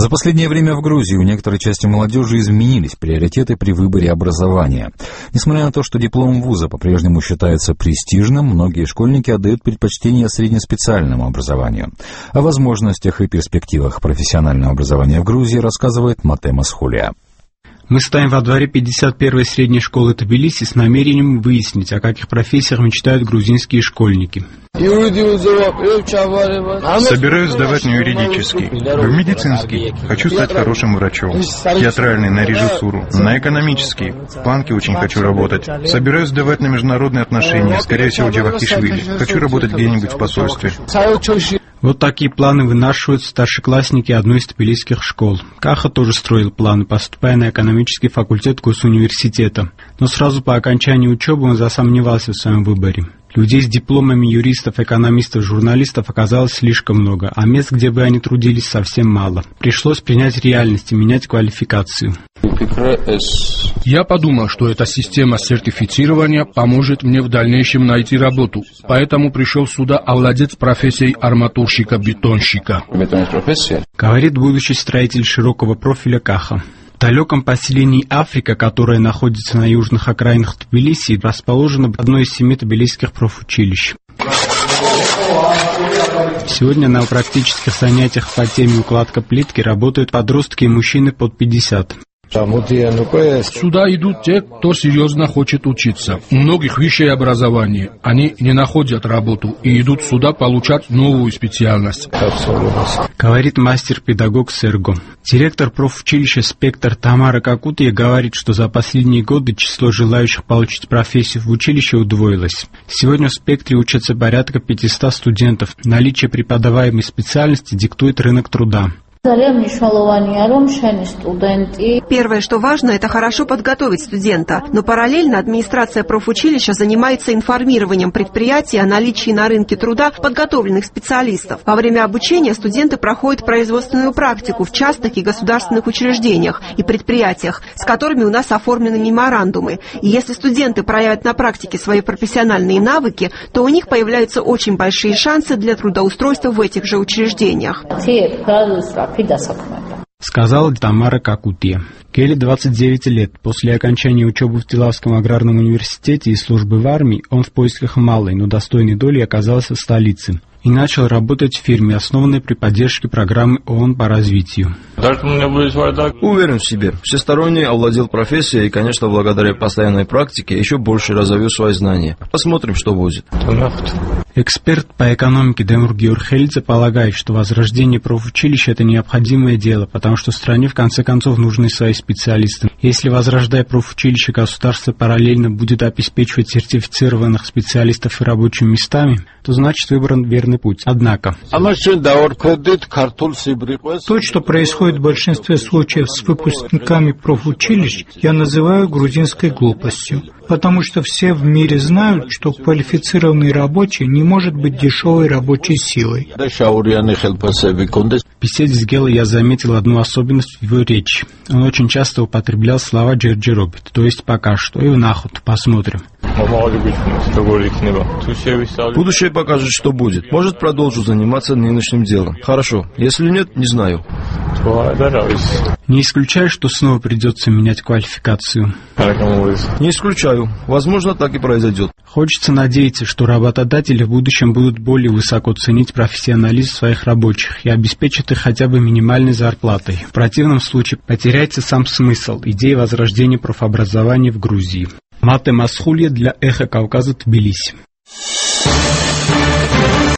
За последнее время в Грузии у некоторой части молодежи изменились приоритеты при выборе образования. Несмотря на то, что диплом вуза по-прежнему считается престижным, многие школьники отдают предпочтение среднеспециальному образованию. О возможностях и перспективах профессионального образования в Грузии рассказывает Мате Масхулия. Мы стоим во дворе 51-й средней школы Тбилиси с намерением выяснить, о каких профессиях мечтают грузинские школьники. Собираюсь сдавать на юридический, в медицинский, хочу стать хорошим врачом, театральный, на режиссуру, на экономический, в банке очень хочу работать. Собираюсь сдавать на международные отношения, скорее всего, Джавахишвили, хочу работать где-нибудь в посольстве. Вот такие планы вынашивают старшеклассники одной из тбилисских школ. Каха тоже строил планы, поступая на экономический факультет госуниверситета. Но сразу по окончании учебы он засомневался в своем выборе. Людей с дипломами юристов, экономистов, журналистов оказалось слишком много, а мест, где бы они трудились, совсем мало. Пришлось принять реальность и менять квалификацию. Я подумал, что эта система сертифицирования поможет мне в дальнейшем найти работу, поэтому пришел сюда овладеть профессией арматурщика-бетонщика. Говорит будущий строитель широкого профиля Каха. В далеком поселении Африка, которое находится на южных окраинах Тбилиси, расположено одно из 7 тбилисских профучилищ. Сегодня на практических занятиях по теме укладка плитки работают подростки и мужчины под 50. Сюда идут те, кто серьезно хочет учиться. У многих высшее образование. Они не находят работу и идут сюда получать новую специальность. Говорит мастер-педагог Серго. Директор профучилища «Спектр» Тамара Какутия говорит, что за последние годы число желающих получить профессию в училище удвоилось. Сегодня в «Спектре» учатся порядка 500 студентов. Наличие преподаваемой специальности диктует рынок труда. Первое, что важно, это хорошо подготовить студента, но параллельно администрация профучилища занимается информированием предприятий о наличии на рынке труда подготовленных специалистов. Во время обучения студенты проходят производственную практику в частных и государственных учреждениях и предприятиях, с которыми у нас оформлены меморандумы. И если студенты проявят на практике свои профессиональные навыки, то у них появляются очень большие шансы для трудоустройства в этих же учреждениях. Сказала Тамара Какутия. Келли 29 лет. После окончания учебы в Тилавском аграрном университете и службы в армии он в поисках малой, но достойной доли оказался в столице и начал работать в фирме, основанной при поддержке программы ООН по развитию. Уверен в себе, всесторонне овладел профессией и, конечно, благодаря постоянной практике еще больше разовью свои знания. Посмотрим, что будет. Эксперт по экономике Демур Георгелидзе полагает, что возрождение профучилища – это необходимое дело, потому что стране в конце концов нужны свои специалисты. Если, возрождая профучилище, государство параллельно будет обеспечивать сертифицированных специалистов и рабочими местами, то значит выбран верный путь. Однако, то, что происходит в большинстве случаев с выпускниками профучилищ, я называю грузинской глупостью. Потому что все в мире знают, что квалифицированный рабочий не может быть дешевой рабочей силой. В беседе с Гелой я заметил одну особенность в его речи. Он очень часто употреблял слова «джерджеробит», то есть «пока что» и «нахуд». Посмотрим. Будущее покажет, что будет. Может, продолжу заниматься нынешним делом. Хорошо. Если нет, не знаю. Не исключаю, что снова придется менять квалификацию. Не исключаю. Возможно, так и произойдет. Хочется надеяться, что работодатели в будущем будут более высоко ценить профессионализм своих рабочих и обеспечат их хотя бы минимальной зарплатой. В противном случае потеряется сам смысл идеи возрождения профобразования в Грузии. Мате Масхулия для Эхо Кавказа, Тбилиси.